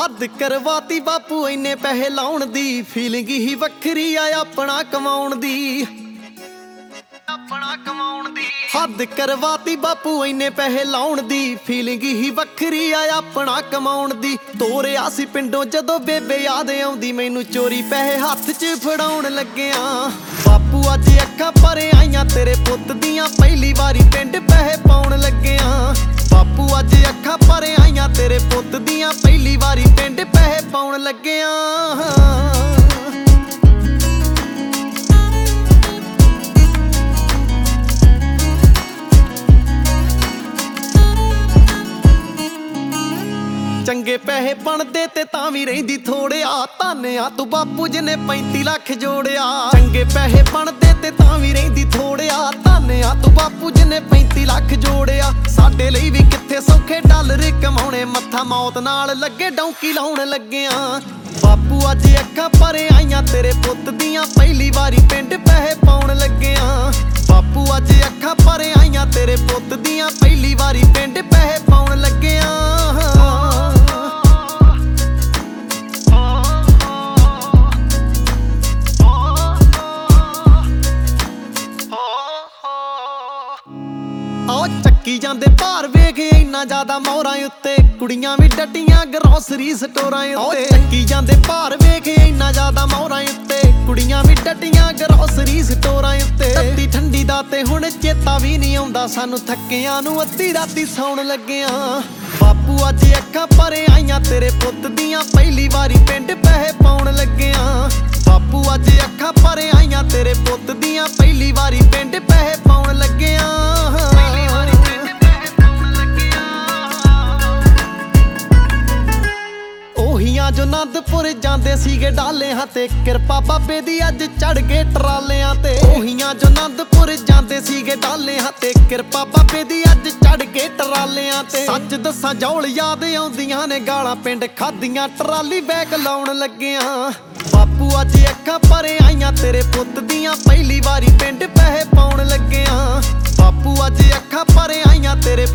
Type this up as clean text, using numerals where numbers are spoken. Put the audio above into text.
हद करवाती बापू इन्ने पैसे लाउण दी फीलिंग ही वखरी आ अपना कमाउण दी। हद करवाती बापू इन्ने पैसे लाउण दी फीलिंग ही वखरी आ अपना कमाउण दी। ਤੋਰਿਆ ਸੀ ਪਿੰਡੋਂ ਜਦੋਂ ਬੇਬੇ याद आउंदी मैनू चोरी पैसे हथ च फड़ाउण लग्गिया। बापू अज अखां भरे आईयां तेरे पुत्त दियां पहली वारी पिंड पैसे पाउण लग्गिया। बापू अज अखां भरे आईयां तेरे पुत्त दियां पहली वारी पिंड पैसे पाउण लग्गिया। चंगे पैसे बनदे ते तां वी रहिंदी थोड़िया। धन्निया तू बापू जिने 35 लाख जोड़िया। चंगे पैसे बनदे ते तां वी रहिंदी थोड़िया। धन्निया तू बापू जिने 35 लाख जोड़िया। साडे लई वी कित्थे सौखे डॉलर कमाउणे मत्था मौत नाल लगे डौंकी लाउण लग्गिया। बापू अज अखां भरे आईयां तेरे पुत्त दियां पहली वारी पिंड पैसे पाउण लग्गिया। बापू अज अखां भरे आईयां तेरे पुत्त दियां पहली वारी पिंड पैसे पाउण लग्गिया। ਚੱਕੀ ਜਾਂਦੇ ਭਾਰ ਵੇਖ ਇੰਨਾ ਜ਼ਿਆਦਾ ਮੋਹਰਾਂ ਉੱਤੇ ਕੁੜੀਆਂ ਵੀ ਡੱਟੀਆਂ ਗਰੋਸਰੀ ਸਟੋਰਾਂ ਉੱਤੇ। ਚੱਕੀ ਜਾਂਦੇ ਭਾਰ ਵੇਖ ਇੰਨਾ ਜ਼ਿਆਦਾ ਮੋਹਰਾਂ ਉੱਤੇ ਕੁੜੀਆਂ ਵੀ ਡੱਟੀਆਂ ਗਰੋਸਰੀ ਸਟੋਰਾਂ ਉੱਤੇ। ਤੱਤੀ ਠੰਡੀ ਦਾ ਤੇ ਹੁਣ ਚੇਤਾ ਵੀ ਨਹੀਂ ਆਉਂਦਾ ਸਾਨੂੰ ਥੱਕਿਆਂ ਨੂੰ ਅੱਧੀ ਰਾਤੀ ਸੌਣ ਲੱਗਿਆ। ਬਾਪੂ ਅੱਜ ਅੱਖਾਂ ਭਰੇ ਆਈਆਂ ਤੇਰੇ ਪੁੱਤ ਦੀਆਂ ਪਹਿਲੀ ਵਾਰੀ ਪਿੰਡ ਪੈਸੇ ਪਾਉਣ ਲੱਗਿਆ। ਬਾਪੂ ਅੱਜ ਅੱਖਾਂ ਭਰੇ ਆਈਆਂ ਤੇਰੇ ਪੁੱਤ ਦੀਆਂ ਪਹਿਲੀ ਵਾਰੀ ਪਿੰਡ ਪੈਸੇ ਪਾਉਣ ਲੱਗਿਆ। ओहियां जो आनंदपुर जांदे सीगे डालियां ते किरपा बाबे दी अज चढ़ गए ट्रालियां ते। ओहियां जो आनंदपुर जांदे सीगे डालियां ते किरपा बाबे दी अज चढ़ गए ट्रालियां ते। सच दस्सां जौल याद आउंदियां ने गालां पिंड खादियां ट्राली बैग लाउण लग्गियां। बापू अज अखां भरे आईयां तेरे पुत्त दियां पहली वारी पिंड पैसे पाउण लग्गियां। बापू अज अखां भरे आईयां तेरे